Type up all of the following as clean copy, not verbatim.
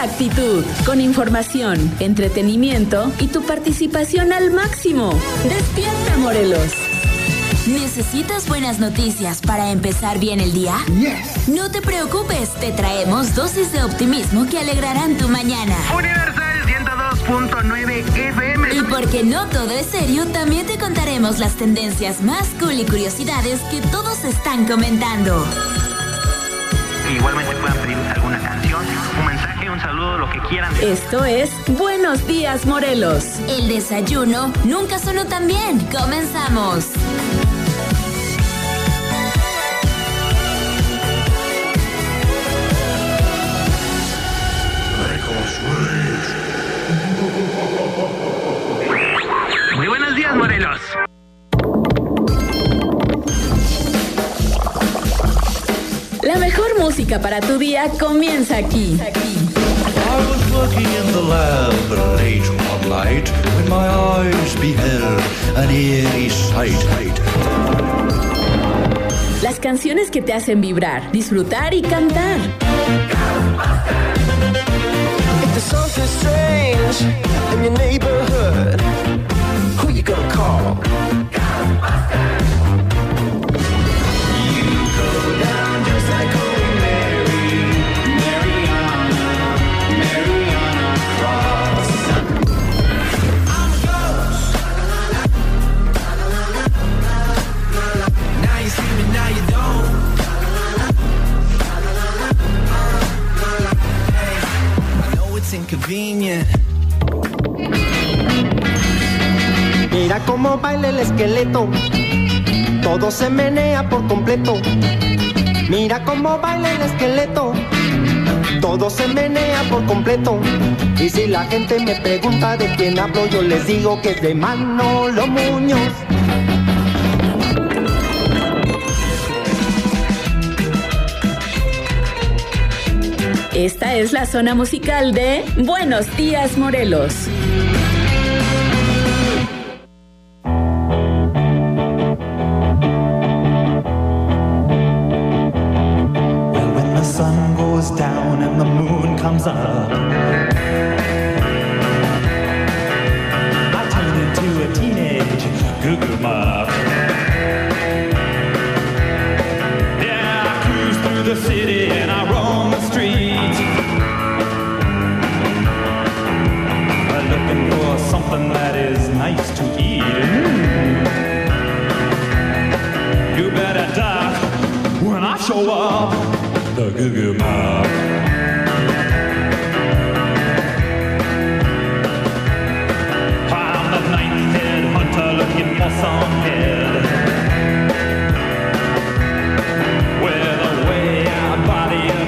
actitud, con información, entretenimiento y tu participación al máximo. ¡Despierta, Morelos! ¿Necesitas buenas noticias para empezar bien el día? Yes. No te preocupes, te traemos dosis de optimismo que alegrarán tu mañana. Universal 102.9 FM. Y porque no todo es serio, también te contaremos las tendencias más cool y curiosidades que todos están comentando. Igualmente puedan pedir alguna canción, un mensaje, un saludo, lo que quieran. Esto es Buenos Días, Morelos. El desayuno nunca sonó tan bien. Comenzamos. Muy buenos días, Morelos. La mejor música para tu día comienza aquí. I was working in the lab late one night when my eyes beheld an eerie sight. Las canciones que te hacen vibrar, disfrutar y cantar. If there's something strange in your neighborhood, who you gonna call? You go down just like Holy Mary, Mariana Cross. I'm a ghost. Now you see me, now you don't. Hey, I know it's inconvenient. Mira cómo baila el esqueleto, todo se menea por completo. Mira cómo baila el esqueleto, todo se menea por completo. Y si la gente me pregunta de quién hablo, yo les digo que es de Manolo Muñoz. Esta es la zona musical de Buenos Días, Morelos. Sun goes down and the moon comes up, I turn into a teenage goo-goo muff. Yeah, I cruise through the city and I roam the streets, looking for something that is nice to eat. You better duck when I show up. The Goo-Goo Mob. I'm the ninth-head hunter looking for some head with a way-out body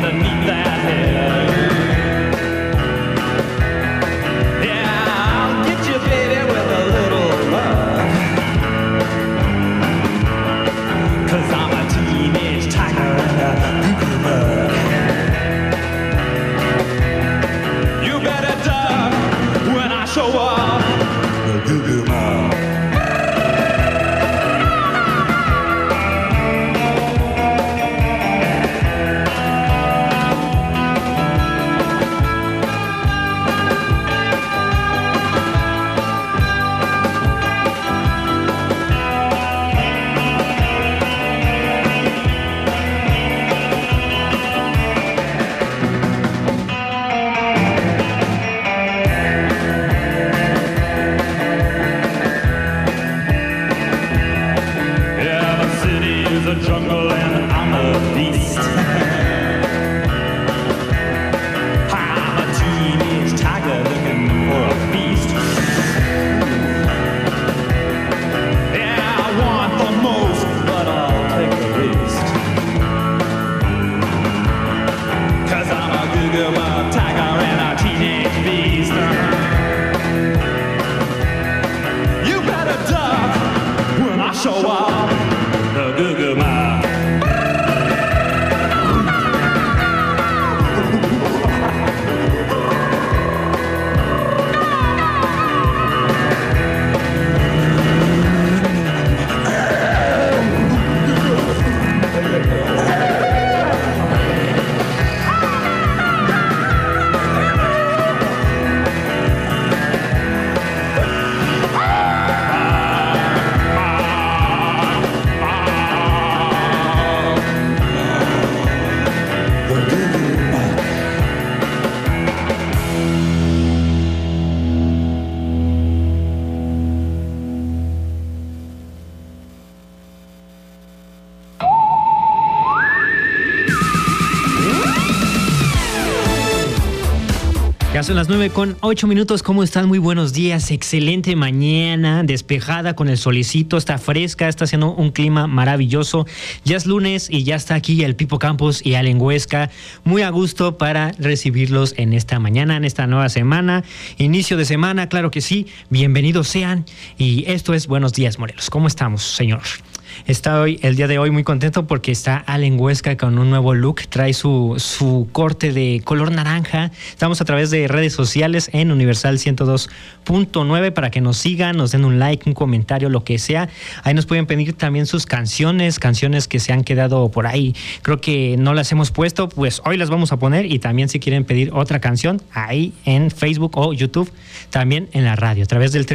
Ya son las 9:08. ¿Cómo están? Muy buenos días. Excelente mañana, despejada con el solecito. Está fresca, está haciendo un clima maravilloso. Ya es lunes y ya está aquí el Pipo Campos y Allen Huesca. Muy a gusto para recibirlos en esta mañana, en esta nueva semana. Inicio de semana, claro que sí. Bienvenidos sean. Y esto es Buenos Días, Morelos. ¿Cómo estamos, señor? El día de hoy muy contento porque está Allen Huesca con un nuevo look, trae su corte de color naranja. Estamos a través de redes sociales en Universal 102.9 para que nos sigan, nos den un like, un comentario, lo que sea. Ahí nos pueden pedir también sus canciones que se han quedado por ahí. Creo que no las hemos puesto, pues hoy las vamos a poner, y también si quieren pedir otra canción, ahí en Facebook o YouTube, también en la radio, a través del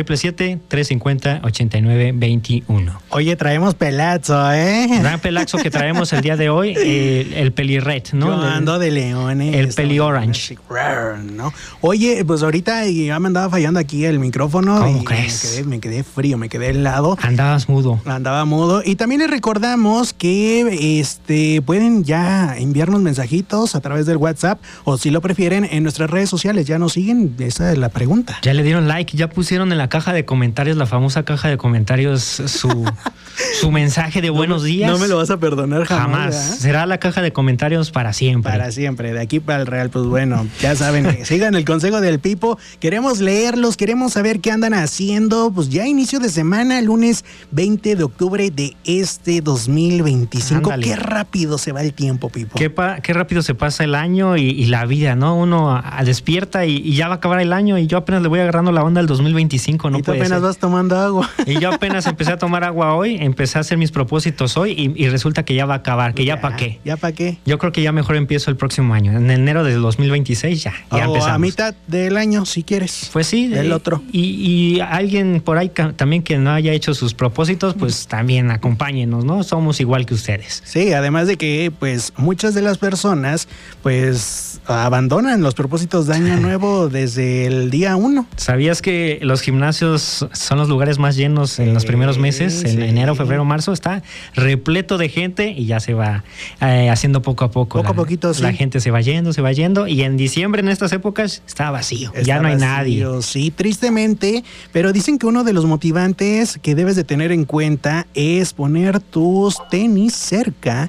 777-350-8921. Oye, traemos pelazo, Gran pelazo que traemos el día de hoy, el pelirred, ¿no? Yo ando de leones. El peli orange. ¿No? Oye, pues ahorita ya me andaba fallando aquí el micrófono. ¿Cómo crees? Me quedé frío, me quedé helado. Andabas mudo. Andaba mudo. Y también les recordamos que pueden ya enviarnos mensajitos a través del WhatsApp, o si lo prefieren, en nuestras redes sociales. Ya nos siguen, esa es la pregunta. Ya le dieron like, ya pusieron en la caja de comentarios, la famosa caja de comentarios, su mensaje de buenos días. No me lo vas a perdonar jamás. Será la caja de comentarios para siempre. Para siempre, de aquí para el Real. Pues bueno, ya saben, sigan el consejo del Pipo. Queremos leerlos, queremos saber qué andan haciendo. Pues ya inicio de semana, lunes 20 de octubre de 2025. Ándale. Qué rápido se va el tiempo, Pipo. Qué rápido se pasa el año y la vida, ¿no? Uno despierta y ya va a acabar el año, y yo apenas le voy agarrando la onda al 2025. No, y tú apenas vas tomando agua. Y yo apenas empecé a tomar agua hoy, empecé a hacer mis propósitos hoy y resulta que ya va a acabar, que ya para qué. ¿Ya para qué? Yo creo que ya mejor empiezo el próximo año, en enero del 2026 ya empezamos. A mitad del año, si quieres. Pues sí. El otro. Y alguien por ahí también que no haya hecho sus propósitos, pues también acompáñenos, ¿no? Somos igual que ustedes. Sí, además de que pues muchas de las personas pues abandonan los propósitos de año nuevo desde el día 1. ¿Sabías que los gimnasios son los lugares más llenos en los primeros meses? En enero, febrero, marzo está repleto de gente y ya se va haciendo poco a poco. Poco a poquito, sí. La gente se va yendo, y en diciembre, en estas épocas, está vacío. Ya no hay nadie. Sí, tristemente, pero dicen que uno de los motivantes que debes de tener en cuenta es poner tus tenis cerca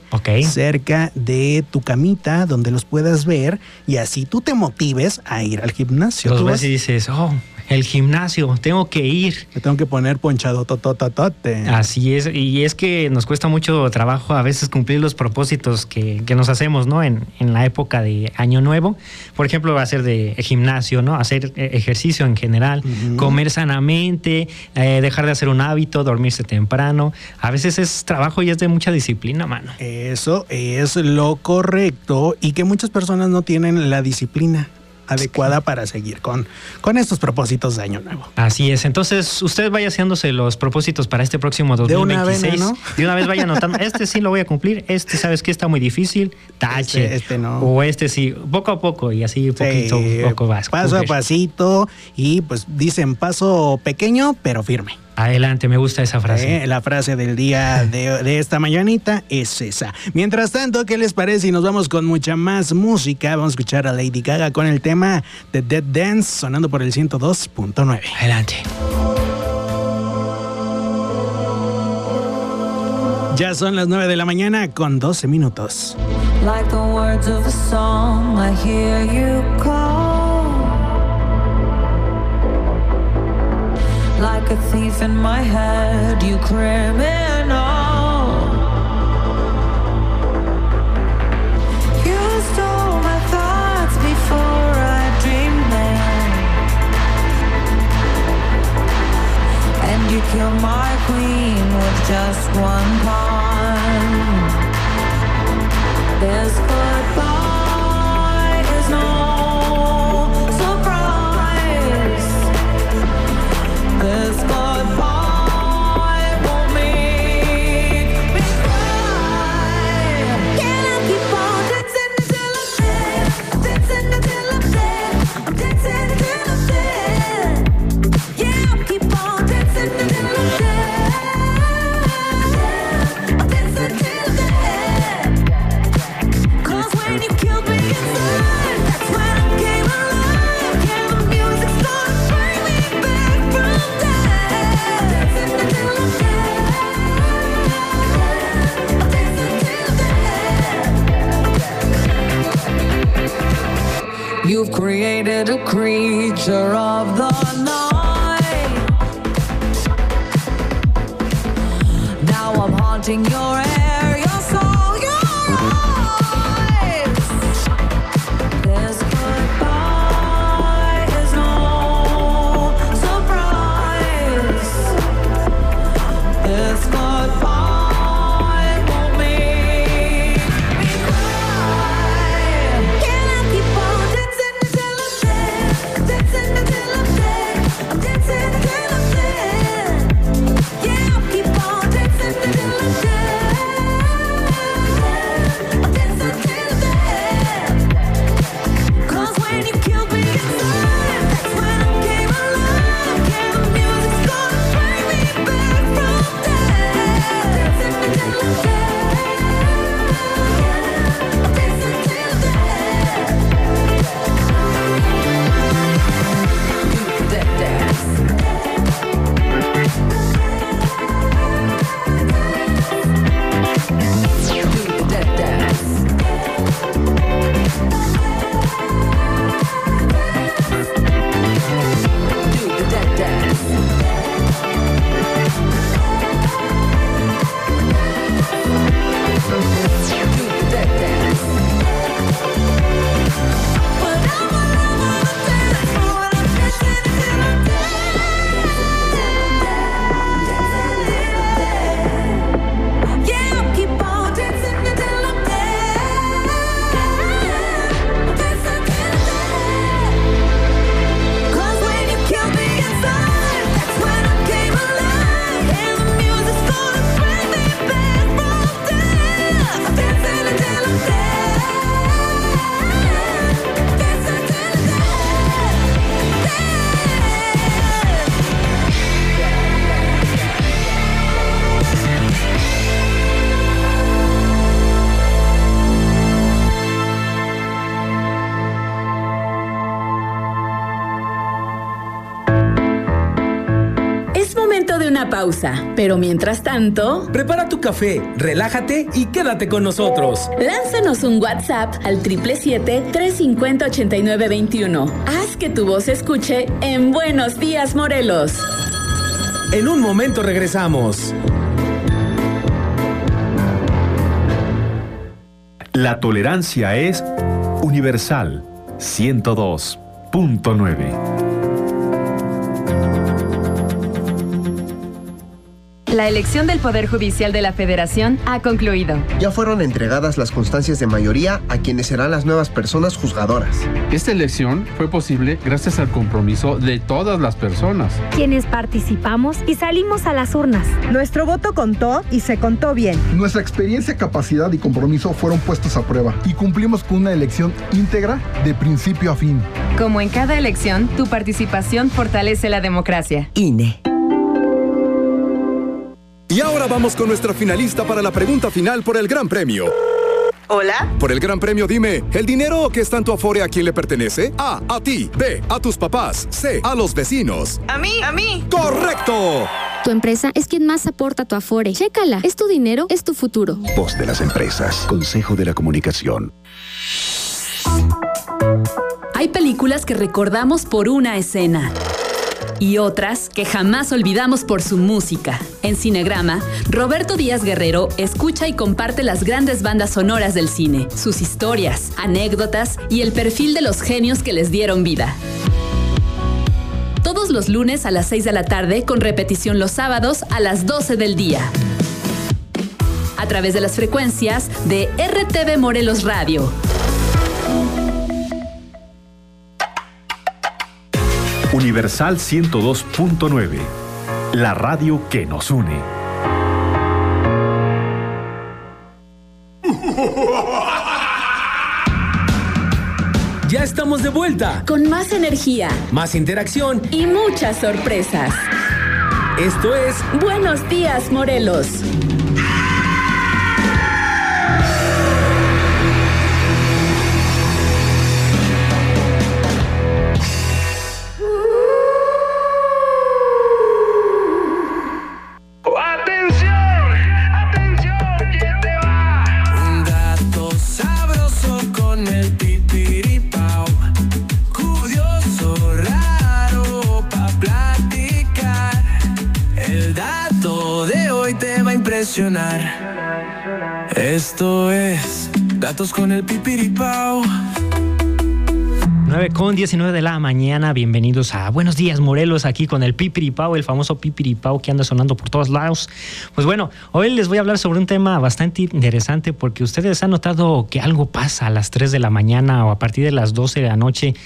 de tu camita, donde los puedas ver, y así tú te motives a ir al gimnasio. Los ves y dices, el gimnasio, tengo que ir. Me tengo que poner ponchado totototote. Así es, y es que nos cuesta mucho trabajo a veces cumplir los propósitos que nos hacemos, ¿no? En la época de Año Nuevo. Por ejemplo, hacer de gimnasio, ¿no? Hacer ejercicio en general, comer sanamente, dejar de hacer un hábito, dormirse temprano. A veces es trabajo y es de mucha disciplina, mano. Eso es lo correcto, y que muchas personas no tienen la disciplina adecuada para seguir con estos propósitos de Año Nuevo. Así es. Entonces, usted vaya haciéndose los propósitos para este próximo 2026. De una vez, ¿no? De una vez vaya anotando. Este sí lo voy a cumplir. Este, ¿sabes qué? Está muy difícil. Tache. Este no. O este sí. Poco a poco, y así poco vas. Paso a pasito, y pues dicen paso pequeño, pero firme. Adelante, me gusta esa frase. La frase del día de esta mañanita es esa. Mientras tanto, ¿qué les parece si nos vamos con mucha más música? Vamos a escuchar a Lady Gaga con el tema de Dead Dance, sonando por el 102.9. Adelante. Ya son las 9 de la mañana con 12 minutos. Like the words of a song, I hear you call. Like a thief in my head, you criminal. You stole my thoughts before I dreamed them, and you killed my queen with just one pawn. This goodbye is no surprise. This goodbye won't make me cry. Can I keep on dancing until I'm dead? Dancing until I'm dead. I'm dancing until I'm dead. Yeah, I'll keep on dancing until I'm dead. little creature of the night. Now I'm haunting your air, your soul, your eyes. This goodbye is no surprise. This goodbye won't make me cry. Can I keep on dancing until I'm dead? Dancing until I'm dead. I'm dancing until I'm dead. Yeah, I'll keep on dancing until I'm dead. I'm dancing until I'm dead. 'Cause when you killed me inside, that's when I came alive. Yeah, the music's gonna bring me back from death. Dancing until I'm dead. I'm dancing until I'm dead. Do the dance. Do the dance. Do the dance. Do the dance. But I'm all over the dance floor and I'm dancing until I'm dead. Yeah, I'll keep on dancing until I'm dead. I'm dancing until I'm dead. 'Cause when you killed me inside, that's when I came alive. And the music's gonna bring me back from death. I'm dancing until I'm dead. Dancing until I'm dead. Es momento de una pausa, pero mientras tanto, Prepara tu café, relájate y quédate con nosotros. lánzanos un WhatsApp al 777-350-8921. Haz que tu voz se escuche en Buenos Días, Morelos. En un momento regresamos. La tolerancia es universal. 102.9. La elección del Poder Judicial de la Federación ha concluido. Ya fueron entregadas las constancias de mayoría a quienes serán las nuevas personas juzgadoras. Esta elección fue posible gracias al compromiso de todas las personas, quienes participamos y salimos a las urnas. Nuestro voto contó y se contó bien. Nuestra experiencia, capacidad y compromiso fueron puestos a prueba y cumplimos con una elección íntegra de principio a fin. Como en cada elección, tu participación fortalece la democracia. INE. Y ahora vamos con nuestra finalista para la pregunta final por el Gran Premio. ¿Hola? Por el Gran Premio dime, ¿el dinero que está en tu Afore a quién le pertenece? A ti. B, a tus papás. C, a los vecinos. A mí. ¡Correcto! Tu empresa es quien más aporta a tu Afore. Chécala, es tu dinero, es tu futuro. Voz de las empresas. Consejo de la Comunicación. Hay películas que recordamos por una escena y otras que jamás olvidamos por su música. En Cinegrama, Roberto Díaz Guerrero escucha y comparte las grandes bandas sonoras del cine, sus historias, anécdotas y el perfil de los genios que les dieron vida. Todos los lunes a las 6 de la tarde, con repetición los sábados a las 12 del día. A través de las frecuencias de RTV Morelos Radio. Universal 102.9. La radio que nos une. Ya estamos de vuelta. Con más energía, Más interacción. y muchas sorpresas. Esto es Buenos Días, Morelos. Un gato sabroso con el pipiripao. Curioso impresionar. Esto es Datos con el Pipiripao. 9:19 de la mañana, bienvenidos a Buenos Días Morelos, aquí con el Pipiripao, el famoso Pipiripao que anda sonando por todos lados. Pues bueno, hoy les voy a hablar sobre un tema bastante interesante porque ustedes han notado que algo pasa a las 3 de la mañana o a partir de las 12 de la noche,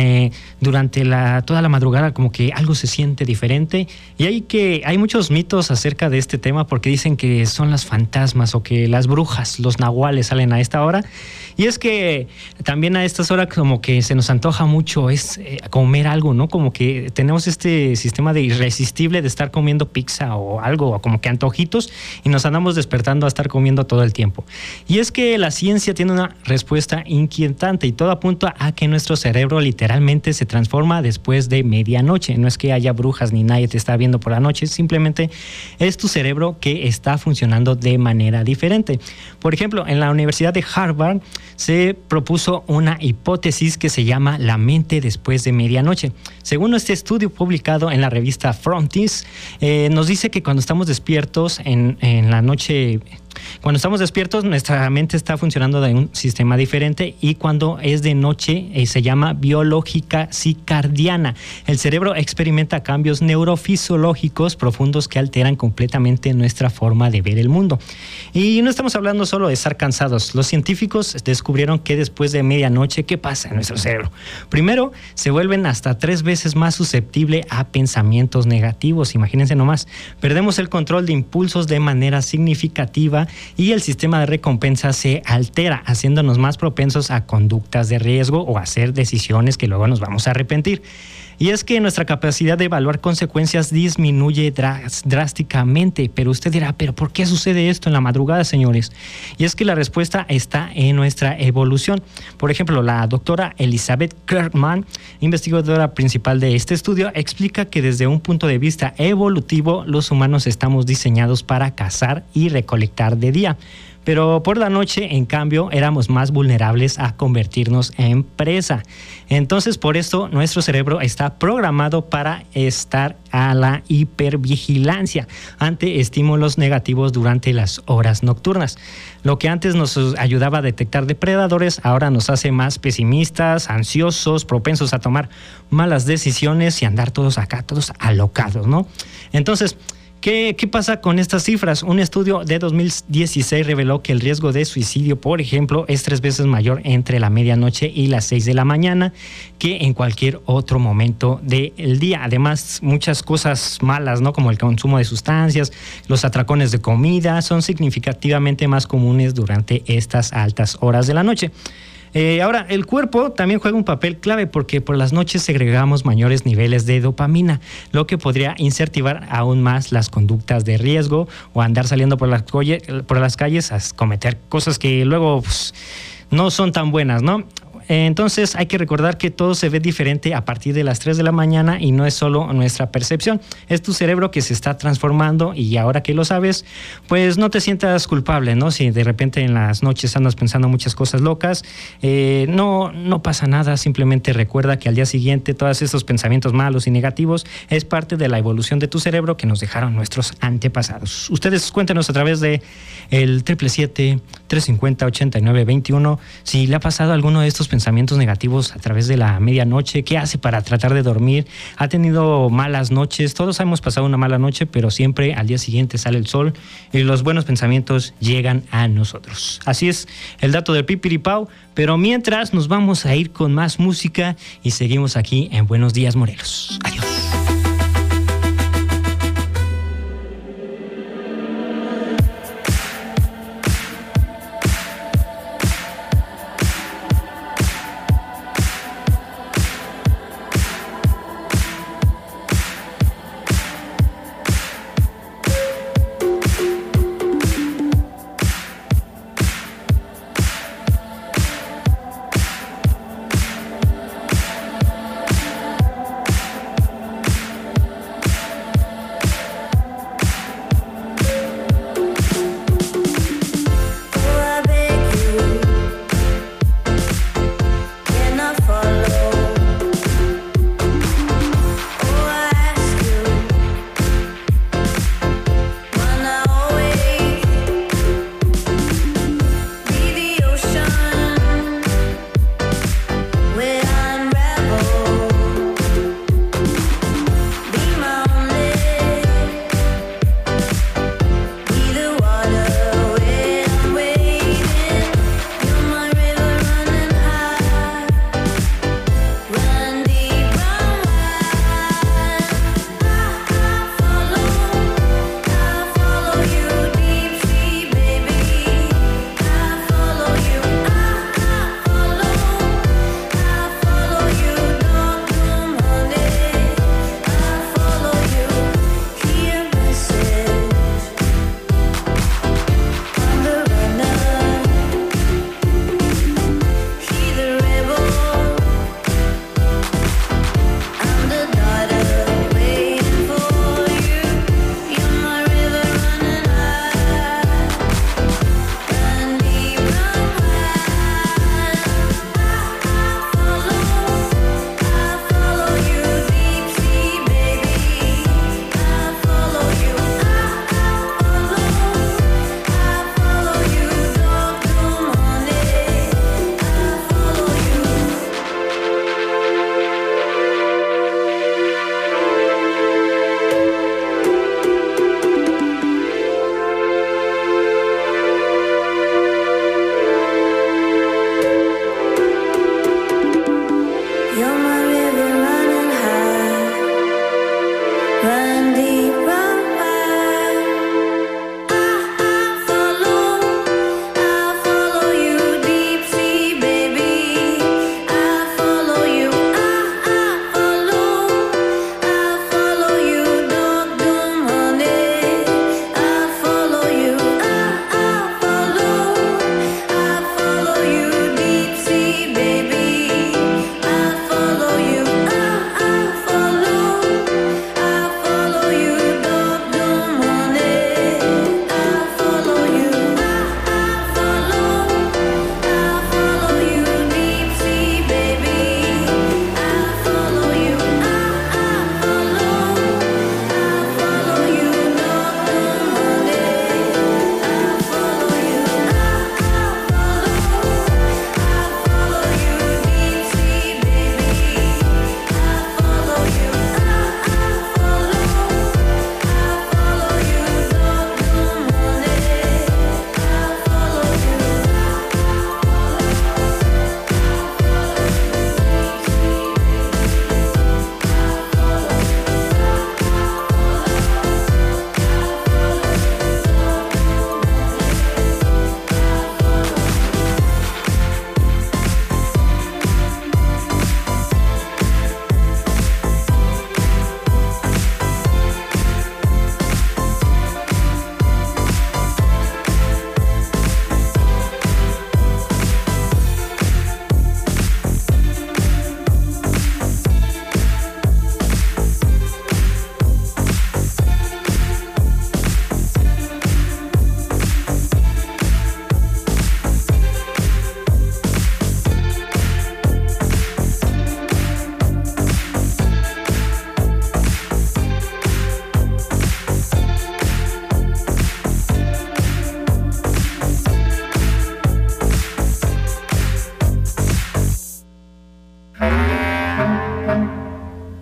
durante toda la madrugada, como que algo se siente diferente, y hay muchos mitos acerca de este tema porque dicen que son las fantasmas o que las brujas, los nahuales salen a esta hora, y es que también a estas horas como que se nos antoja mucho comer algo, ¿no? Como que tenemos este sistema de irresistible de estar comiendo pizza o algo, o como que antojitos, y nos andamos despertando a estar comiendo todo el tiempo. Y es que la ciencia tiene una respuesta inquietante y todo apunta a que nuestro cerebro literalmente se transforma después de medianoche. No es que haya brujas ni nadie te está viendo por la noche, simplemente es tu cerebro que está funcionando de manera diferente. Por ejemplo, en la Universidad de Harvard se propuso una hipótesis que se llama la mente después de medianoche. Según este estudio publicado en la revista Frontiers, nos dice que cuando estamos despiertos en la noche, cuando estamos despiertos, nuestra mente está funcionando de un sistema diferente, y cuando es de noche se llama biológica circadiana. El cerebro experimenta cambios neurofisiológicos profundos que alteran completamente nuestra forma de ver el mundo. Y no estamos hablando solo de estar cansados. Los científicos descubrieron que después de medianoche, ¿qué pasa en nuestro cerebro? Primero, se vuelven hasta 3 veces más susceptible a pensamientos negativos. Imagínense nomás. Perdemos el control de impulsos de manera significativa y el sistema de recompensa se altera, haciéndonos más propensos a conductas de riesgo o a hacer decisiones que luego nos vamos a arrepentir. Y es que nuestra capacidad de evaluar consecuencias disminuye drásticamente. Pero usted dirá, ¿pero por qué sucede esto en la madrugada, señores? Y es que la respuesta está en nuestra evolución. Por ejemplo, la doctora Elizabeth Kirkman, investigadora principal de este estudio, explica que desde un punto de vista evolutivo, los humanos estamos diseñados para cazar y recolectar de día. Pero por la noche, en cambio, éramos más vulnerables a convertirnos en presa. Entonces, por esto, nuestro cerebro está programado para estar a la hipervigilancia ante estímulos negativos durante las horas nocturnas. Lo que antes nos ayudaba a detectar depredadores, ahora nos hace más pesimistas, ansiosos, propensos a tomar malas decisiones y andar todos alocados, ¿no? Entonces, ¿qué pasa con estas cifras? Un estudio de 2016 reveló que el riesgo de suicidio, por ejemplo, es 3 veces mayor entre la medianoche y las 6 de la mañana que en cualquier otro momento del día. Además, muchas cosas malas, ¿no? Como el consumo de sustancias, los atracones de comida, son significativamente más comunes durante estas altas horas de la noche. Ahora, el cuerpo también juega un papel clave porque por las noches segregamos mayores niveles de dopamina, lo que podría incentivar aún más las conductas de riesgo o andar saliendo por las calles a cometer cosas que luego no son tan buenas, ¿no? Entonces hay que recordar que todo se ve diferente a partir de las 3 de la mañana y no es solo nuestra percepción, es tu cerebro que se está transformando, y ahora que lo sabes, pues no te sientas culpable, ¿no? Si de repente en las noches andas pensando muchas cosas locas, no pasa nada, simplemente recuerda que al día siguiente todos esos pensamientos malos y negativos es parte de la evolución de tu cerebro que nos dejaron nuestros antepasados. Ustedes cuéntenos a través de el 777-350-8921 si le ha pasado alguno de estos pensamientos negativos a través de la medianoche. ¿Qué hace para tratar de dormir? ¿Ha tenido malas noches? Todos hemos pasado una mala noche, pero siempre al día siguiente sale el sol y los buenos pensamientos llegan a nosotros. Así es el dato del Pipiripao, pero mientras nos vamos a ir con más música y seguimos aquí en Buenos Días Morelos. Adiós.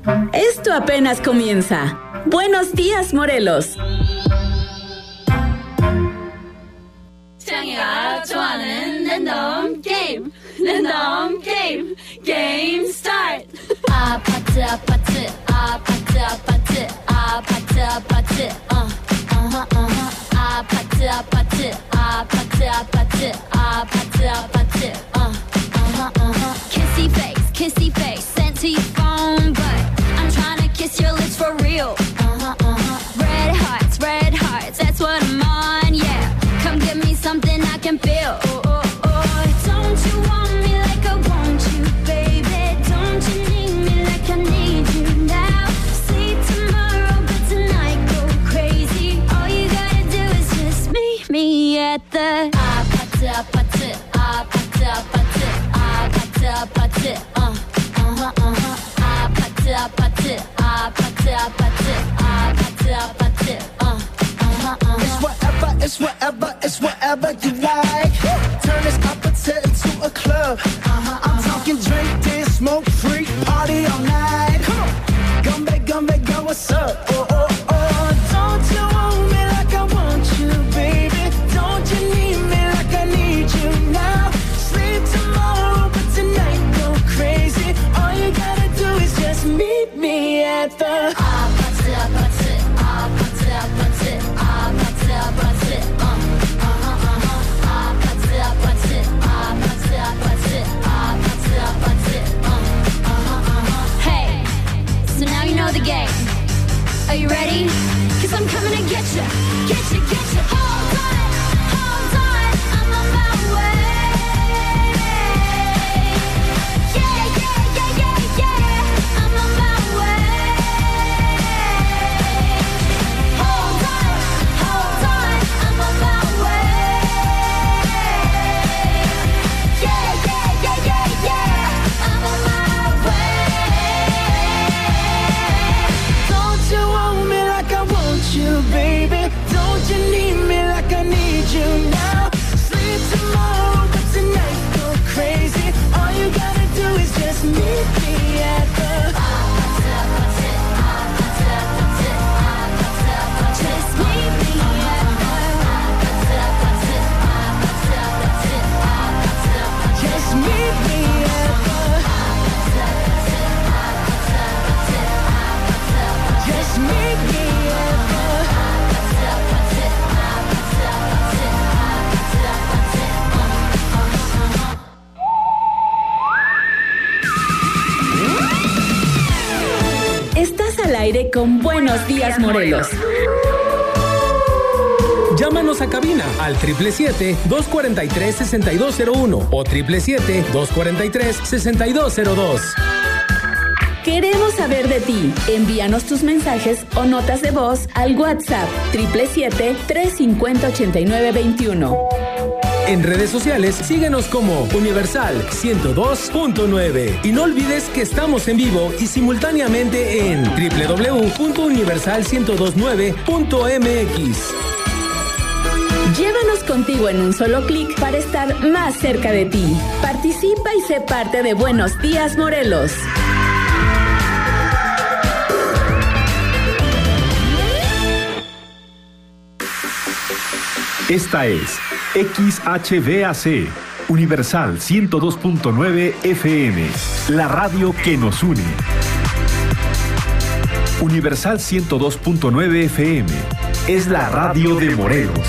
Esto apenas comienza. Buenos días, Morelos. 창이가 좋아하는 랜덤 게임, 랜덤 게임, 게임 스타트. 아파트 아파트 아파트 아파트 아파트 아파트 아파트 아파트 아파트 아파트 아파트 아파트 kissy face sent to your phone, but I'm trying to kiss your lips for real. Red hearts, that's what I'm on, yeah. Come give me something I can feel. Don't you want me like I want you, baby? Don't you need me like I need you now? See tomorrow, but tonight go crazy. All you gotta do is just meet me at the 아파트 아파트 아파트 아파트 아파트 아파트 아파트 아파트 아파트 아파트 아파트 It's whatever you like. Turn this opposite into a club. I'm talking drink, dance, smoke, freak, party all night. Come back, go, what's up? Oh. Don't you want me like I want you, baby? Don't you need me like I need you now? Sleep tomorrow, but tonight go crazy. All you gotta do is just meet me at the 아파트 아파트 아파트 아파트 아파트 아파트 Hey, so now you know the game. Are you ready? 'Cause I'm coming to get you. Hold on, I'm on my way. Yeah, I'm on my way. Hold on, I'm on my way. Yeah, I'm on my way. Don't you want me like I want you, baby? Don't you need me like I need you now? Sleep tomorrow, but tonight go crazy. All you gotta do is just meet me at the Just meet me at Just meet me at the Just meet me at Estás al aire con Buenos Días, Morelos. Llámanos a cabina al 777-243-6201 o 777-243-6202. Queremos saber de ti. Envíanos tus mensajes o notas de voz al WhatsApp 777-350-8921. En redes sociales, síguenos como Universal 102.9. Y no olvides que estamos en vivo y simultáneamente en www.universal1029.mx. Llévanos contigo en un solo clic para estar más cerca de ti. Participa y sé parte de Buenos Días, Morelos. Esta es XHVAC, Universal 102.9 FM, la radio que nos une. Universal 102.9 FM es la radio de Morelos.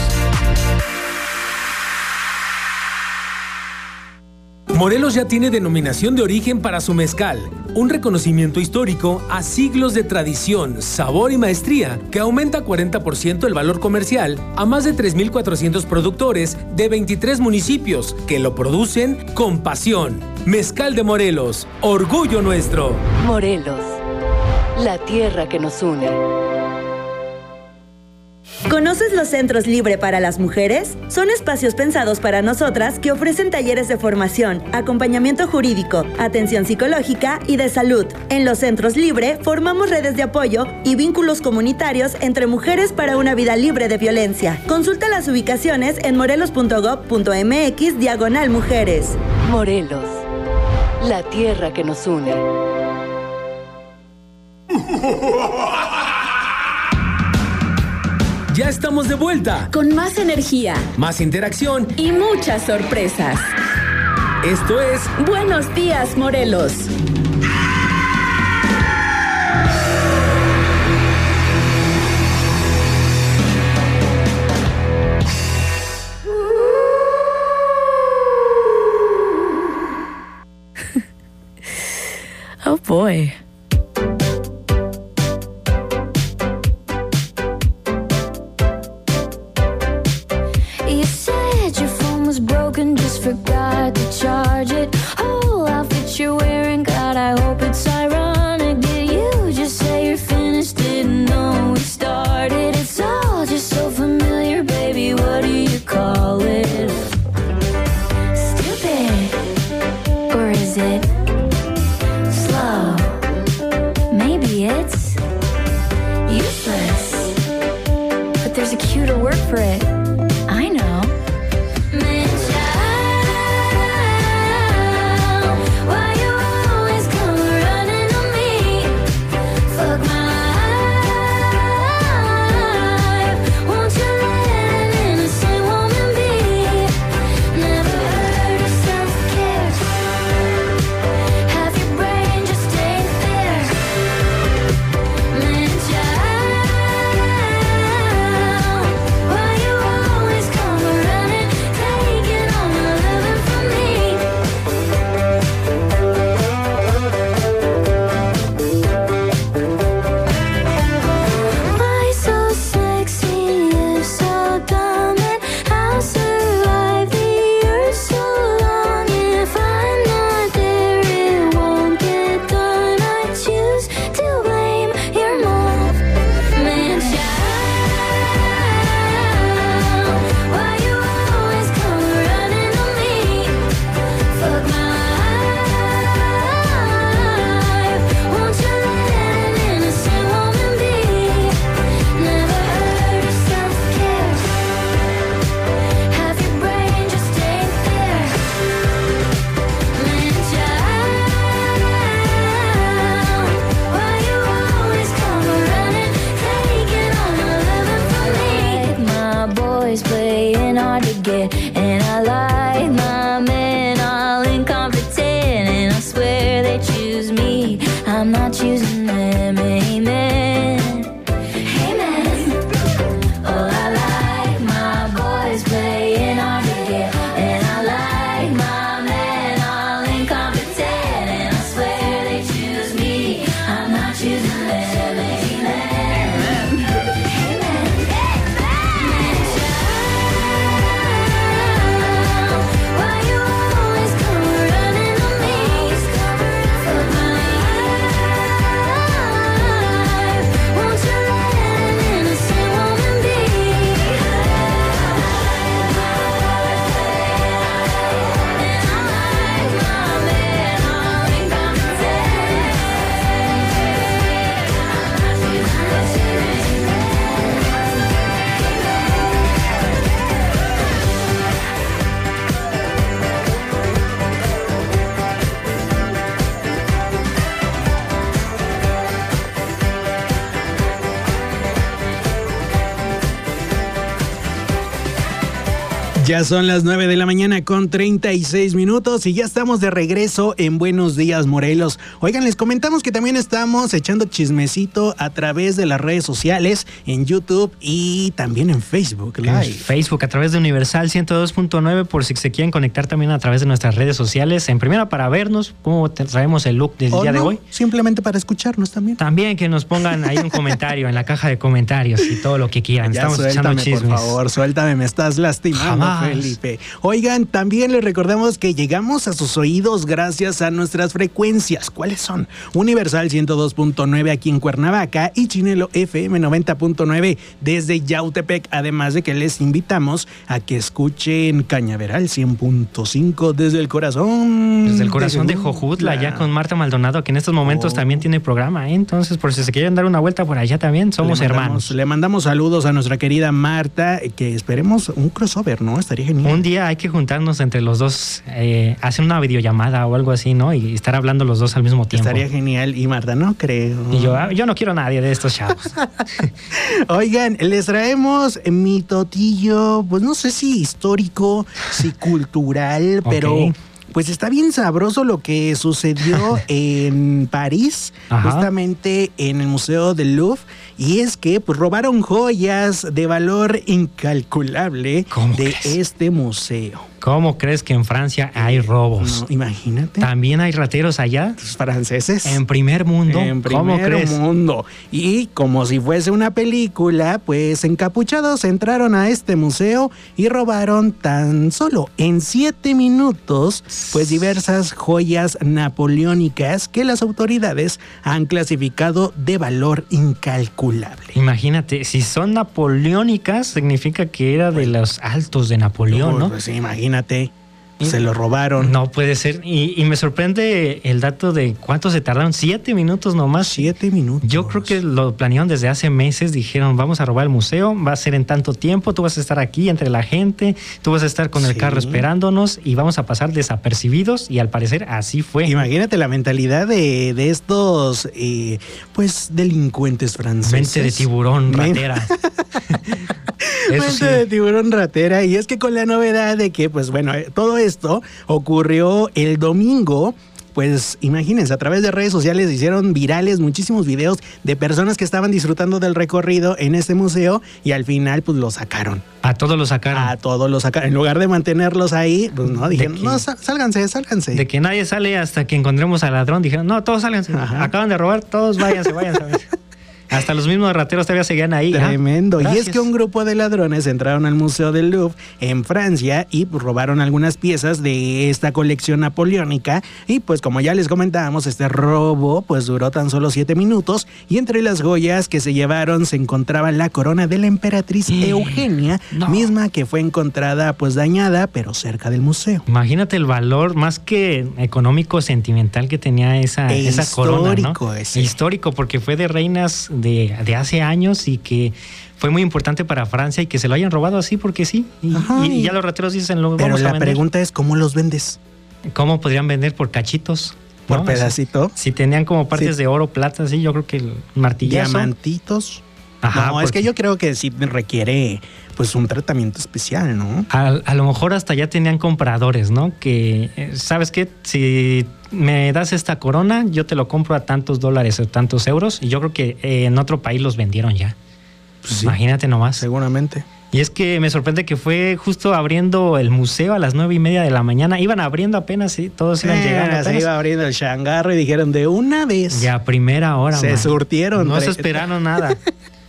Morelos ya tiene denominación de origen para su mezcal, un reconocimiento histórico a siglos de tradición, sabor y maestría que aumenta 40% el valor comercial a más de 3,400 productores de 23 municipios que lo producen con pasión. Mezcal de Morelos, orgullo nuestro. Morelos, la tierra que nos une. ¿Conoces los Centros Libre para las Mujeres? Son espacios pensados para nosotras que ofrecen talleres de formación, acompañamiento jurídico, atención psicológica y de salud. En los Centros Libre formamos redes de apoyo y vínculos comunitarios entre mujeres para una vida libre de violencia. Consulta las ubicaciones en morelos.gov.mx/mujeres. Morelos, la tierra que nos une. Ya estamos de vuelta. Con más energía Más interacción. y muchas sorpresas. Esto es Buenos días, Morelos. Oh boy. You said your phone was broken, just forgot to charge it. Whole outfit you're wearing, God, I hope it's ironic. Did you just say you're finished? Didn't know we started. It's all just so familiar, baby. What do you call it? Stupid, or is it slow? Maybe it's useless, but there's a cuter word for it. I know. Man, child, why you always come running on me? Fuck my life. Won't you let an innocent woman be? Never heard of self-care. Half your brain just ain't there. Man, child, why you always come running, taking all my loving from me? Why so sexy, you so dumb, and I'll survive the years so long. If I'm not there, it won't get done. I choose to blame your mom. Man, child, why you always come running on me? Fuck my life. Won't you let an innocent woman be? Never heard of self-care. Half your brain just ain't there. Man, child, why you always come running, taking all my loving from me? My boys playing hard to get, and I like my men all incompetent, and I swear they choose me. I'm not choosing them. Amen. Amen. Oh, I like my boys playing hard to get, and I like my men all incompetent, and I swear they choose me. I'm not choosing them. Amen. Why you always come running on me? Fuck my life. Won't you let an innocent woman be? And I like my men all incompetent. Ya son las 9 de la mañana con 36 minutos y ya estamos de regreso en Buenos Días, Morelos. Oigan, les comentamos que también estamos echando chismecito a través de las redes sociales, en YouTube y también en Facebook Live. En Facebook, a través de Universal 102.9, por si se quieren conectar también a través de nuestras redes sociales. En primera, para vernos cómo traemos el look del día de hoy. Simplemente para escucharnos también. También que nos pongan ahí un comentario en la caja de comentarios y todo lo que quieran. Ya Estamos echando suéltame, chismes. por favor, suéltame, me estás lastimando, Jamás. Felipe. Oigan, también les recordamos que llegamos a sus oídos gracias a nuestras frecuencias. ¿Cuáles son? Universal 102.9 aquí en Cuernavaca y Chinelo FM 90.9 desde Yautepec. Además de que les invitamos a que escuchen Cañaveral 100.5 desde el corazón. Desde el corazón de Jojutla, ya con Marta Maldonado, que en estos momentos también tiene programa, ¿eh? Entonces, por si se quieren dar una vuelta por allá también, somos hermanos. Le mandamos saludos a nuestra querida Marta, que esperemos un crossover, ¿no? estaría genial. Un día hay que juntarnos entre los dos, hacer una videollamada o algo así, ¿no? Y estar hablando los dos al mismo tiempo. Estaría genial. Y Marta, no creo. Y yo no quiero a nadie de estos chavos. Oigan, les traemos mi totillo, pues no sé si histórico, si cultural, pero pues está bien sabroso lo que sucedió en París, justamente en el Museo del Louvre. Y es que pues robaron joyas de valor incalculable de este museo. ¿Cómo crees que en Francia hay robos? No, imagínate. ¿También hay rateros allá? Los franceses. En primer mundo. En ¿Cómo primer crees? mundo. Y como si fuese una película, pues encapuchados entraron a este museo y robaron tan solo en 7 minutos, pues diversas joyas napoleónicas que las autoridades han clasificado de valor incalculable. Imagínate, si son napoleónicas, significa que era de los altos de Napoleón, ¿no? Pues imagínate. Se lo robaron. No puede ser. Y me sorprende el dato de cuánto se tardaron. 7 minutos nomás. 7 minutos. Yo creo que lo planearon desde hace meses. Dijeron, vamos a robar el museo, va a ser en tanto tiempo, tú vas a estar aquí entre la gente, tú vas a estar con el carro esperándonos y vamos a pasar desapercibidos. Y al parecer así fue. Imagínate la mentalidad de estos pues delincuentes franceses. Mente de tiburón ratera. Mente de tiburón ratera. Y es que con la novedad de que, pues bueno, todo esto ocurrió el domingo. Pues imagínense, a través de redes sociales se hicieron virales muchísimos videos de personas que estaban disfrutando del recorrido en este museo y al final pues lo sacaron. ¿A todos los sacaron? A todos los sacaron. En lugar de mantenerlos ahí, pues no, dijeron, no, sálganse. De que nadie sale hasta que encontremos al ladrón, dijeron, no, todos sálganse. Acaban de robar, todos váyanse. Hasta los mismos rateros todavía seguían ahí. Tremendo. Y es que un grupo de ladrones entraron al Museo del Louvre en Francia y pues, robaron algunas piezas de esta colección napoleónica. Y pues como ya les comentábamos, este robo pues duró tan solo 7 minutos. Y entre las joyas que se llevaron se encontraba la corona de la emperatriz Eugenia, misma que fue encontrada pues dañada, pero cerca del museo. Imagínate el valor más que económico, sentimental que tenía esa corona, ¿no? Histórico, porque fue de reinas de hace años y que fue muy importante para Francia y que se lo hayan robado así porque sí. Y ya los rateros dicen, lo vamos a vender. Pero la pregunta es, ¿cómo los vendes? ¿Cómo podrían vender? Por cachitos. ¿Por pedacito? Si tenían como partes de oro, plata, sí, yo creo que el martillazo. Diamantitos. No, es que yo creo que sí requiere pues un tratamiento especial, ¿no? A lo mejor hasta ya tenían compradores, ¿no? Que, ¿sabes qué? Si me das esta corona, yo te lo compro a tantos dólares o tantos euros. Y yo creo que en otro país los vendieron ya. Pues imagínate nomás. Seguramente. Y es que me sorprende que fue justo abriendo el museo a las 9:30 de la mañana. Iban abriendo apenas, sí, todos iban llegando apenas. Se iba abriendo el changarro y dijeron de una vez. Ya a primera hora. Se surtieron. No se esperaron nada.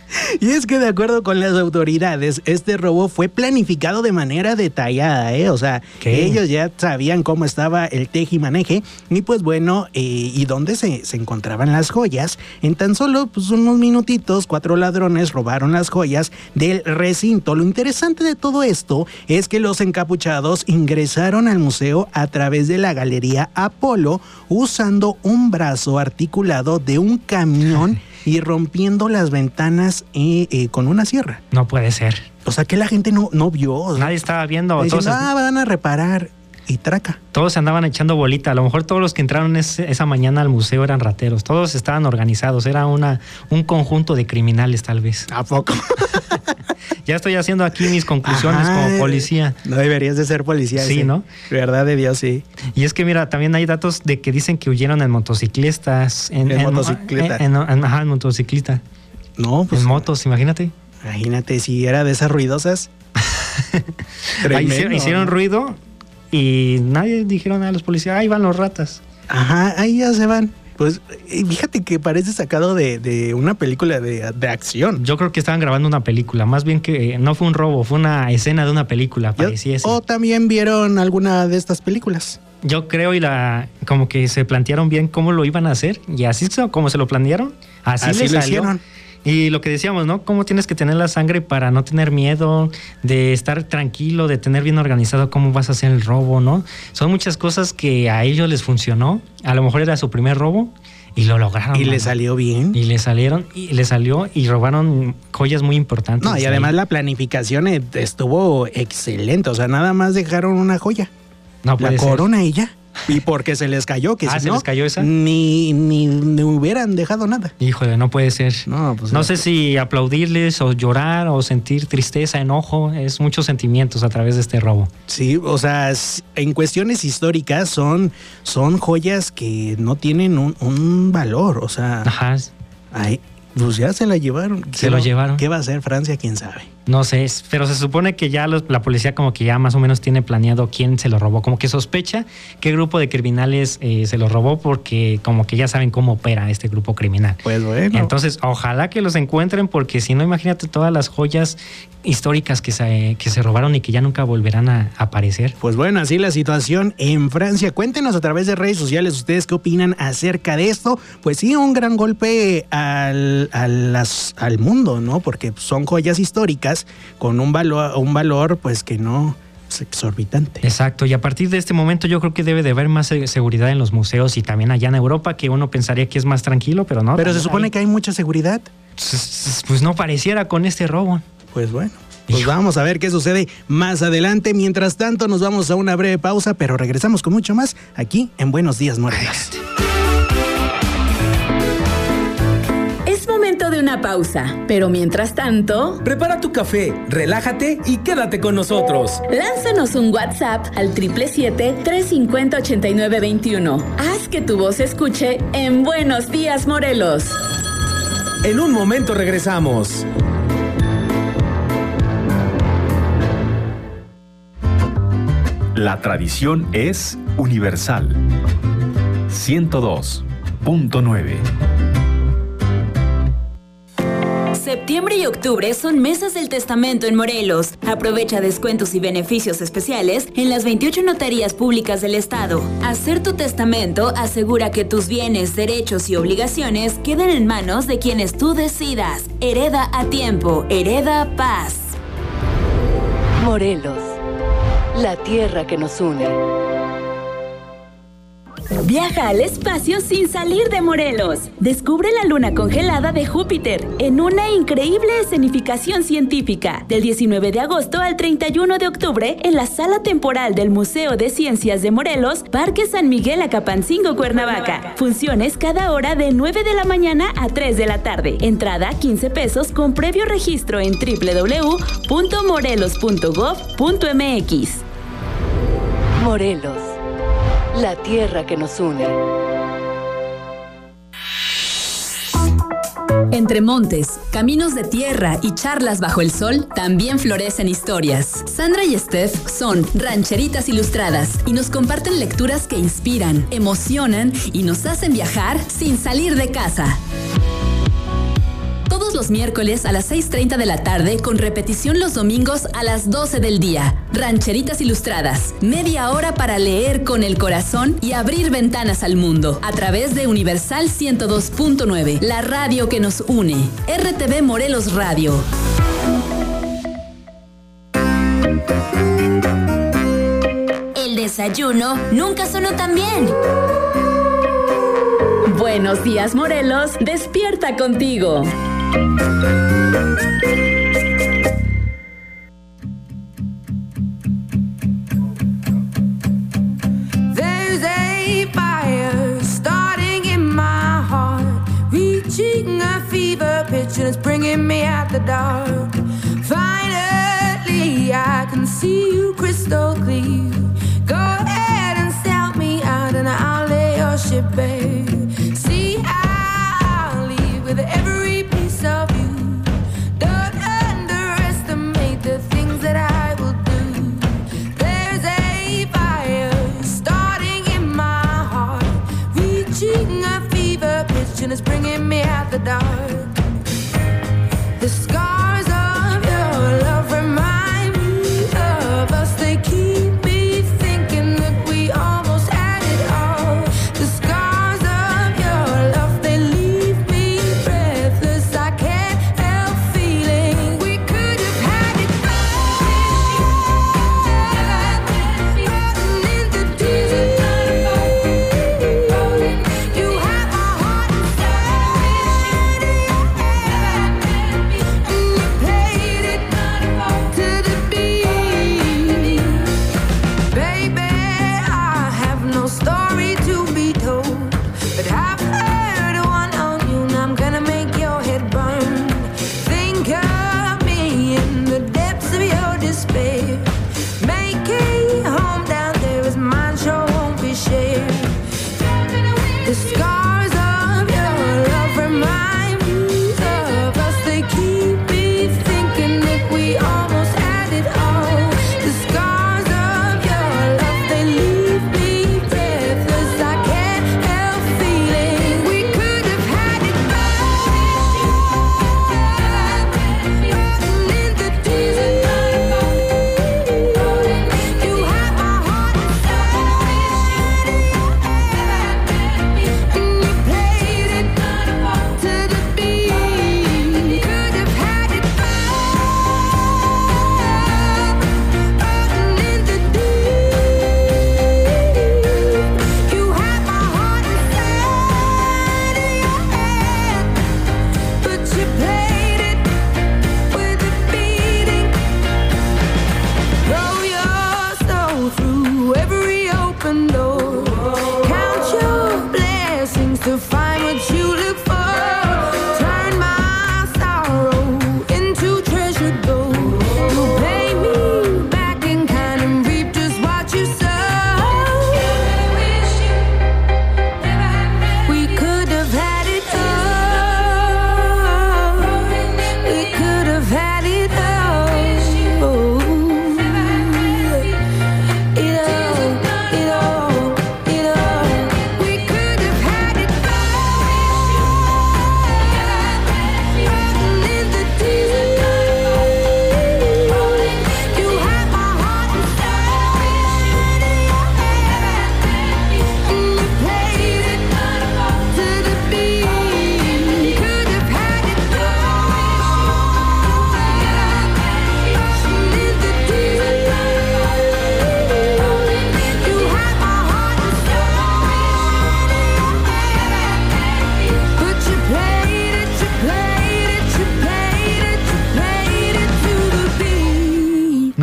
Y es que de acuerdo con las autoridades, este robo fue planificado de manera detallada, O sea, ellos ya sabían cómo estaba el tejimaneje y pues bueno, y dónde se encontraban las joyas. En tan solo pues, unos minutitos, 4 ladrones robaron las joyas del recinto. Lo interesante de todo esto es que los encapuchados ingresaron al museo a través de la Galería Apolo usando un brazo articulado de un camión y rompiendo las ventanas con una sierra. No puede ser. O sea, que la gente no vio. Nadie estaba viendo. Diciendo, van a reparar. Y traca. Todos se andaban echando bolita. A lo mejor todos los que entraron esa mañana al museo eran rateros. Todos estaban organizados. Era un conjunto de criminales, tal vez. ¿A poco? Ya estoy haciendo aquí mis conclusiones como policía. No deberías de ser policía. Sí, ¿no? Verdad de Dios, sí. Y es que mira, también hay datos de que dicen que huyeron en motociclistas. En motocicleta. En motocicleta. No, pues. En motos, imagínate. Imagínate si era de esas ruidosas. Tremendo, hicieron ruido y nadie dijeron a los policías, ahí van los ratas. Ajá, ahí ya se van. Pues fíjate que parece sacado de una película de acción. Yo creo que estaban grabando una película, más bien que no fue un robo, fue una escena de una película, pareciese. O también vieron alguna de estas películas. Yo creo como que se plantearon bien cómo lo iban a hacer y así como se lo planearon, así les lo salió. hicieron. Y lo que decíamos, ¿no? Cómo tienes que tener la sangre para no tener miedo, de estar tranquilo, de tener bien organizado cómo vas a hacer el robo, ¿no? Son muchas cosas que a ellos les funcionó. A lo mejor era su primer robo Y lo lograron. Y le salió bien. Y le salió y robaron joyas muy importantes. No, y además la planificación estuvo excelente. O sea, nada más dejaron una joya. No la puede corona y ya. Y porque se les cayó, que si ¿se no, les cayó esa? Ni hubieran dejado nada. Híjole, no puede ser. No, pues no sé si aplaudirles o llorar o sentir tristeza, enojo. Es muchos sentimientos a través de este robo. Sí, o sea, en cuestiones históricas son joyas que no tienen un valor. O sea, ajá. Ay, pues ya se la llevaron. Se lo llevaron. ¿Qué va a hacer Francia? ¿Quién sabe? No sé, pero se supone que ya la policía como que ya más o menos tiene planeado quién se lo robó. Como que sospecha qué grupo de criminales se lo robó porque como que ya saben cómo opera este grupo criminal. Pues bueno. Entonces, ojalá que los encuentren porque si no, imagínate todas las joyas históricas que se robaron y que ya nunca volverán a aparecer. Pues bueno, así la situación en Francia. Cuéntenos a través de redes sociales ustedes qué opinan acerca de esto. Pues sí, un gran golpe al mundo, ¿no? Porque son joyas históricas con un valor pues que no es exorbitante. Exacto, y a partir de este momento yo creo que debe de haber más seguridad en los museos y también allá en Europa, que uno pensaría que es más tranquilo, pero no. Pero se supone que hay mucha seguridad. Pues no pareciera con este robo. Pues bueno, pues vamos a ver qué sucede más adelante. Mientras tanto nos vamos a una breve pausa, pero regresamos con mucho más aquí en Buenos Días, Morelos. Momento de una pausa, pero mientras tanto, prepara tu café, relájate y quédate con nosotros. Lánzanos un WhatsApp al 777-350-8921. Haz que tu voz se escuche en Buenos Días, Morelos. En un momento regresamos. La tradición es universal. 102.9. Septiembre y octubre son meses del testamento en Morelos. Aprovecha descuentos y beneficios especiales en las 28 notarías públicas del estado. Hacer tu testamento asegura que tus bienes, derechos y obligaciones queden en manos de quienes tú decidas. Hereda a tiempo, hereda paz. Morelos, la tierra que nos une. Viaja al espacio sin salir de Morelos. Descubre la luna congelada de Júpiter en una increíble escenificación científica. Del 19 de agosto al 31 de octubre en la Sala Temporal del Museo de Ciencias de Morelos, Parque San Miguel Acapancingo, Cuernavaca. Funciones cada hora de 9 de la mañana a 3 de la tarde. Entrada 15 pesos con previo registro en www.morelos.gov.mx. Morelos, la tierra que nos une. Entre montes, caminos de tierra y charlas bajo el sol, también florecen historias. Sandra y Steph son rancheritas ilustradas y nos comparten lecturas que inspiran, emocionan y nos hacen viajar sin salir de casa. Todos los miércoles a las 6:30 de la tarde, con repetición los domingos a las 12 del día. Rancheritas Ilustradas, media hora para leer con el corazón y abrir ventanas al mundo. A través de Universal 102.9, la radio que nos une. RTV Morelos Radio. El desayuno nunca sonó tan bien. Buenos días, Morelos, despierta contigo. There's a fire starting in my heart, reaching a fever pitch and it's bringing me out the dark. Finally, I can see you crystal clear. Go ahead and sell me out and I'll lay your ship bare. See, I'll leave with every piece of you. Don't underestimate the things that I will do. There's a fire starting in my heart, reaching a fever pitch and it's bringing me out the dark. The scars of your love remind me of us. They keep me thinking that we almost had it all. The scars of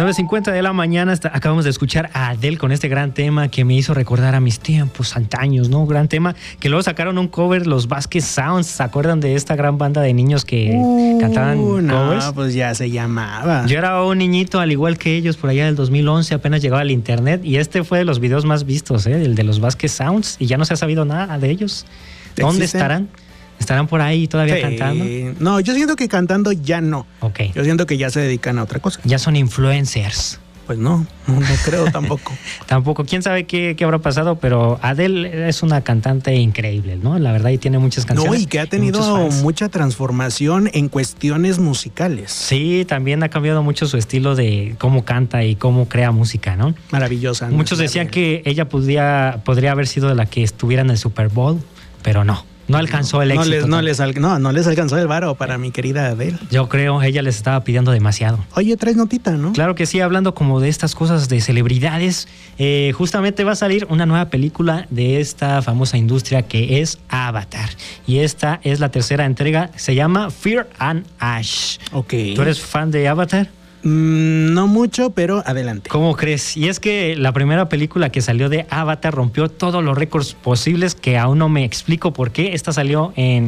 9:50 de la mañana acabamos de escuchar a Adele con este gran tema que me hizo recordar a mis tiempos antaños, ¿no? Gran tema que luego sacaron un cover, los Vasquez Sounds. ¿Se acuerdan de esta gran banda de niños que cantaban covers? No, pues ya se llamaba. Yo era un niñito al igual que ellos por allá del 2011, apenas llegaba al internet y este fue de los videos más vistos, el de los Vasquez Sounds, y ya no se ha sabido nada de ellos. ¿Dónde estarán? ¿Estarán por ahí todavía cantando? No, yo siento que cantando ya no. Ok. Yo siento que ya se dedican a otra cosa. Ya son influencers. Pues no creo tampoco. Tampoco, quién sabe qué habrá pasado, pero Adele es una cantante increíble, ¿no? La verdad, y tiene muchas canciones. No, y que ha tenido mucha transformación en cuestiones musicales. Sí, también ha cambiado mucho su estilo de cómo canta y cómo crea música, ¿no? Maravillosa. Muchos decían que ella podría haber sido la que estuviera en el Super Bowl, pero no alcanzó el éxito. No les alcanzó el varo para mi querida Adele. Yo creo, ella les estaba pidiendo demasiado. Oye, traes notita, ¿no? Claro que sí, hablando como de estas cosas de celebridades, justamente va a salir una nueva película de esta famosa industria que es Avatar. Y esta es la tercera entrega, se llama Fear and Ash. Ok. ¿Tú eres fan de Avatar? No mucho, pero adelante. ¿Cómo crees? Y es que la primera película que salió de Avatar rompió todos los récords posibles, que aún no me explico por qué. Esta salió en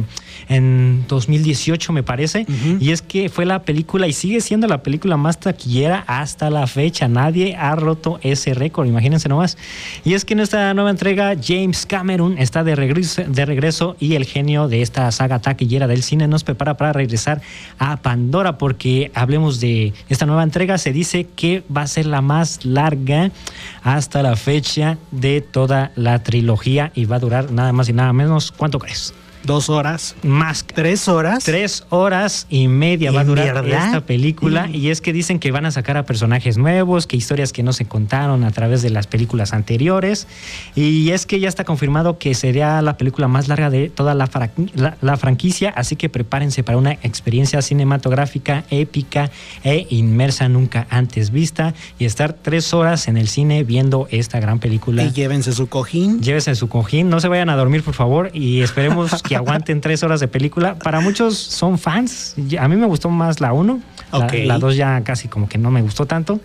2018, me parece. Y es que fue la película y sigue siendo la película más taquillera hasta la fecha. Nadie ha roto ese récord, imagínense nomás. Y es que en esta nueva entrega James Cameron está de regreso y el genio de esta saga taquillera del cine nos prepara para regresar a Pandora, porque hablemos de esta nueva entrega. Se dice que va a ser la más larga hasta la fecha de toda la trilogía y va a durar nada más y nada menos. ¿Cuánto crees? 2 horas. Más. 3 horas. 3 horas y media va a durar esta película. Y es que dicen que van a sacar a personajes nuevos, que historias que no se contaron a través de las películas anteriores. Y es que ya está confirmado que sería la película más larga de toda la franquicia. Así que prepárense para una experiencia cinematográfica épica e inmersa nunca antes vista. Y estar 3 horas en el cine viendo esta gran película. Y llévense su cojín. Llévense su cojín. No se vayan a dormir, por favor. Y esperemos que aguanten 3 horas de película. Para muchos son fans. A mí me gustó más la 1. Okay. La 2 ya casi como que no me gustó tanto.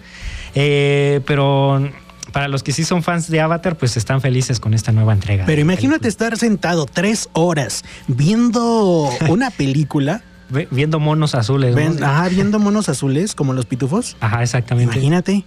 Pero para los que sí son fans de Avatar, pues están felices con esta nueva entrega. Pero imagínate estar sentado 3 horas viendo una película. Viendo monos azules. ¿No? Viendo monos azules como los pitufos. Ajá, exactamente. Imagínate.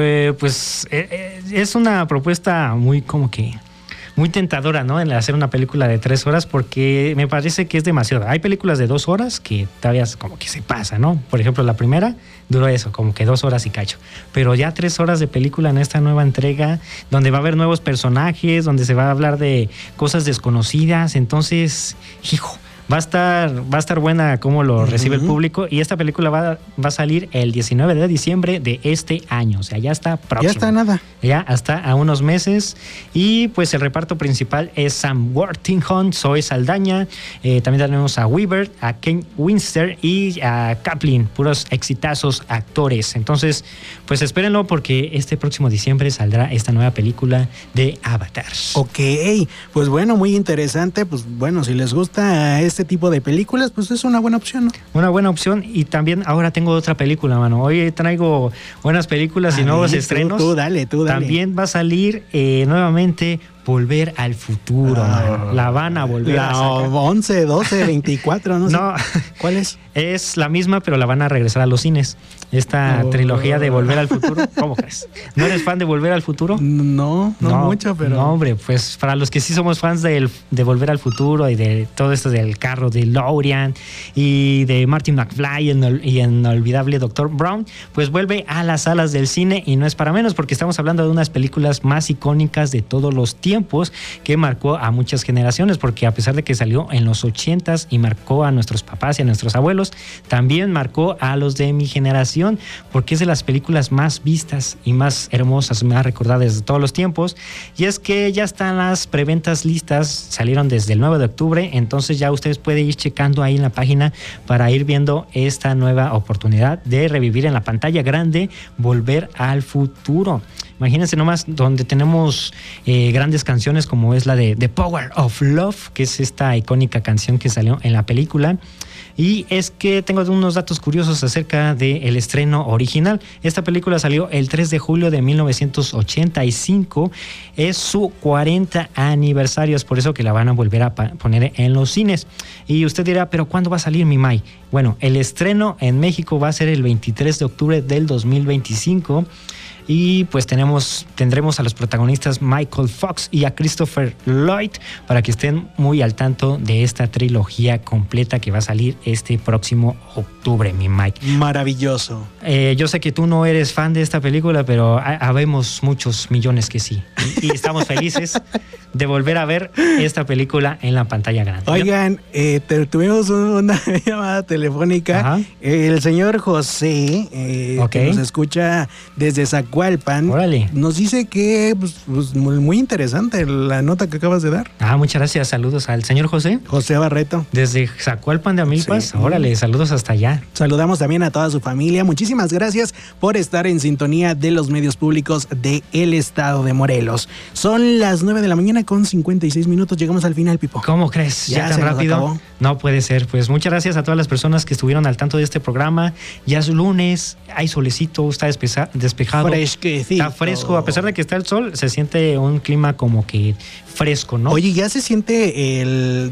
Pues es una propuesta muy como que muy tentadora, ¿no? En hacer una película de 3 horas, porque me parece que es demasiado. Hay películas de 2 horas que todavía como que se pasa, ¿no? Por ejemplo, la primera duró eso, como que 2 horas y cacho. Pero ya 3 horas de película en esta nueva entrega, donde va a haber nuevos personajes, donde se va a hablar de cosas desconocidas. Entonces, hijo, va a estar buena cómo lo recibe el público, y esta película va a salir el 19 de diciembre de este año, o sea, ya está próximo. Ya está nada. Ya hasta a unos meses, y pues el reparto principal es Sam Worthington, Zoe Saldaña, también tenemos a Weaver, a Ken Winster y a Kaplan, puros exitazos actores. Entonces, pues espérenlo, porque este próximo diciembre saldrá esta nueva película de Avatar. Ok, pues bueno, muy interesante. Pues bueno, si les gusta este tipo de películas, pues es una buena opción, ¿no? Una buena opción. Y también ahora tengo otra película, mano. Hoy traigo buenas películas y nuevos estrenos. Tú dale. También va a salir nuevamente Volver al Futuro. La van a volver a sacar. 11, 12, 24, no sé. No. ¿Cuál es? Es la misma, pero la van a regresar a los cines. Esta trilogía de Volver al Futuro. ¿Cómo crees? ¿No eres fan de Volver al Futuro? No mucho, pero... No, hombre, pues para los que sí somos fans de Volver al Futuro y de todo esto del carro de DeLorean y de Marty McFly y inolvidable Dr. Brown, pues vuelve a las salas del cine, y no es para menos, porque estamos hablando de unas películas más icónicas de todos los tiempos, que marcó a muchas generaciones, porque a pesar de que salió en los 80s y marcó a nuestros papás y a nuestros abuelos, también marcó a los de mi generación, porque es de las películas más vistas y más hermosas, más recordadas de todos los tiempos. Y es que ya están las preventas listas, salieron desde el 9 de octubre, entonces ya ustedes pueden ir checando ahí en la página para ir viendo esta nueva oportunidad de revivir en la pantalla grande Volver al Futuro. Imagínense nomás, donde tenemos grandes canciones como es la de The Power of Love, que es esta icónica canción que salió en la película. Y es que tengo unos datos curiosos acerca del estreno original. Esta película salió el 3 de julio de 1985. Es su 40 aniversario, es por eso que la van a volver a poner en los cines. Y usted dirá, ¿pero cuándo va a salir, mi May? Bueno, el estreno en México va a ser el 23 de octubre del 2025. Y pues tendremos a los protagonistas Michael Fox y a Christopher Lloyd para que estén muy al tanto de esta trilogía completa que va a salir este próximo octubre, mi Mike. Maravilloso. Yo sé que tú no eres fan de esta película, pero habemos muchos millones que sí. Y estamos felices de volver a ver esta película en la pantalla grande. Oigan, tuvimos una llamada telefónica. Ajá. El señor José, que nos escucha desde Zacualpan, nos dice que pues, muy interesante la nota que acabas de dar. Muchas gracias. Saludos al señor José. José Barreto. Desde Zacualpan de Amilpas. Sí. Órale, saludos hasta allá. Saludamos también a toda su familia. Muchísimas gracias por estar en sintonía de los medios públicos del estado de Morelos. Son las 9 de la mañana con 56 minutos. Llegamos al final, Pipo. ¿Cómo crees? ¿Ya tan rápido? No puede ser. Pues muchas gracias a todas las personas que estuvieron al tanto de este programa. Ya es lunes, hay solecito, está despejado. Fresquecito. Está fresco. A pesar de que está el sol, se siente un clima como que fresco, ¿no? Oye, ya se siente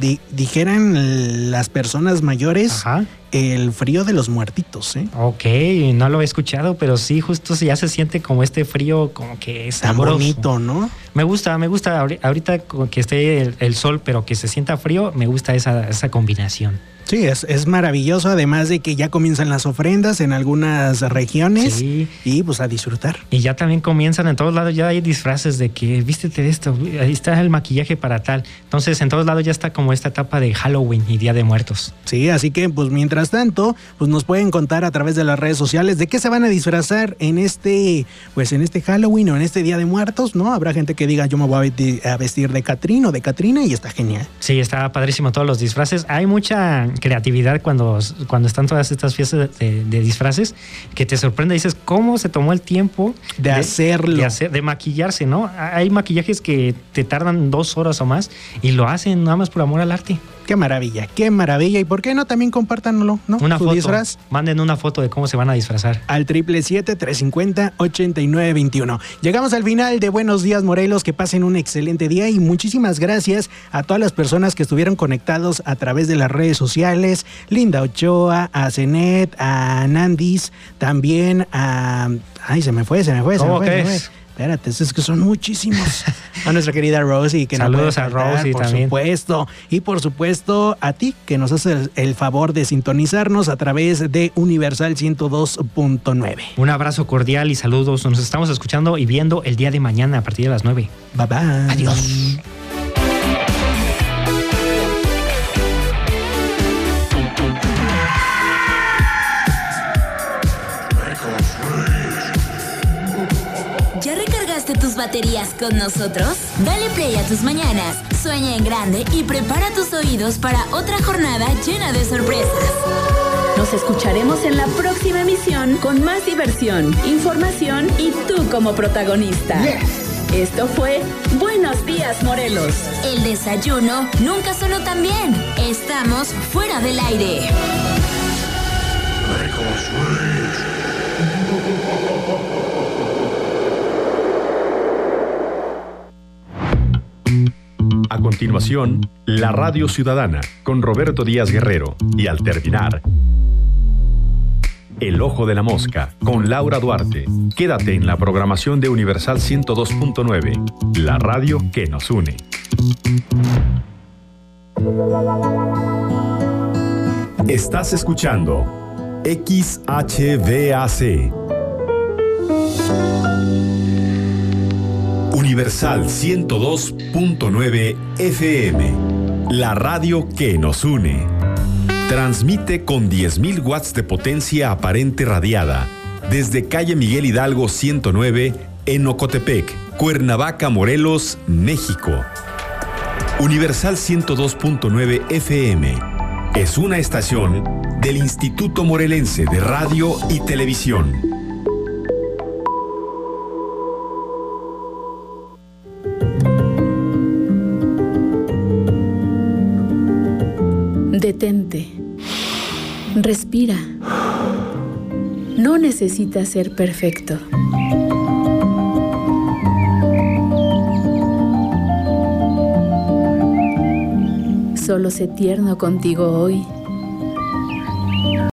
dijeran las personas mayores, el frío de los muertitos, ¿eh? Ok, no lo he escuchado, pero sí, justo ya se siente como este frío, como que es sabroso. Bonito, ¿no? Me gusta. Ahorita que esté el sol, pero que se sienta frío, me gusta esa combinación. Sí, es maravilloso, además de que ya comienzan las ofrendas en algunas regiones. Sí. Y pues a disfrutar. Y ya también comienzan en todos lados, ya hay disfraces de que vístete de esto, ahí está el maquillaje para tal. Entonces en todos lados ya está como esta etapa de Halloween y Día de Muertos. Sí, así que pues mientras tanto, pues nos pueden contar a través de las redes sociales de qué se van a disfrazar en este Halloween o en este Día de Muertos, ¿no? Habrá gente que diga, yo me voy a vestir de Catrín o de Catrina y está genial. Sí, está padrísimo todos los disfraces. Hay mucha creatividad cuando están todas estas fiestas de disfraces que te sorprende. Dices, ¿cómo se tomó el tiempo de hacerlo? De maquillarse, ¿no? Hay maquillajes que te tardan 2 horas o más y lo hacen nada más por amor al arte. Qué maravilla, qué maravilla. ¿Y por qué no también compártanlo, no? Una ¿Su foto. disfraz? Manden una foto de cómo se van a disfrazar. Al 777-350-8921. Llegamos al final de Buenos Días, Morelos. Que pasen un excelente día y muchísimas gracias a todas las personas que estuvieron conectados a través de las redes sociales. Linda Ochoa, a Zenet, a Nandis, también a... Ay, se me fue. ¿Cómo que es? Espérate, es que son muchísimos. A nuestra querida Rosy, que saludos no puede faltar, a Rosy por también. Supuesto. Y por supuesto a ti, que nos haces el favor de sintonizarnos a través de Universal 102.9. Un abrazo cordial y saludos. Nos estamos escuchando y viendo el día de mañana a partir de las 9. Bye bye. Adiós. ¿Tus baterías con nosotros? Dale play a tus mañanas, sueña en grande y prepara tus oídos para otra jornada llena de sorpresas. Nos escucharemos en la próxima emisión con más diversión, información y tú como protagonista. Esto fue Buenos Días, Morelos. El desayuno nunca sonó tan bien. Estamos fuera del aire. A continuación, la Radio Ciudadana con Roberto Díaz Guerrero y al terminar, El Ojo de la Mosca con Laura Duarte. Quédate en la programación de Universal 102.9, la radio que nos une. Estás escuchando XHVAC. Universal 102.9 FM, la radio que nos une. Transmite con 10.000 watts de potencia aparente radiada desde calle Miguel Hidalgo 109 en Ocotepec, Cuernavaca, Morelos, México. Universal 102.9 FM es una estación del Instituto Morelense de Radio y Televisión. Detente. Respira. No necesitas ser perfecto. Solo sé tierno contigo hoy.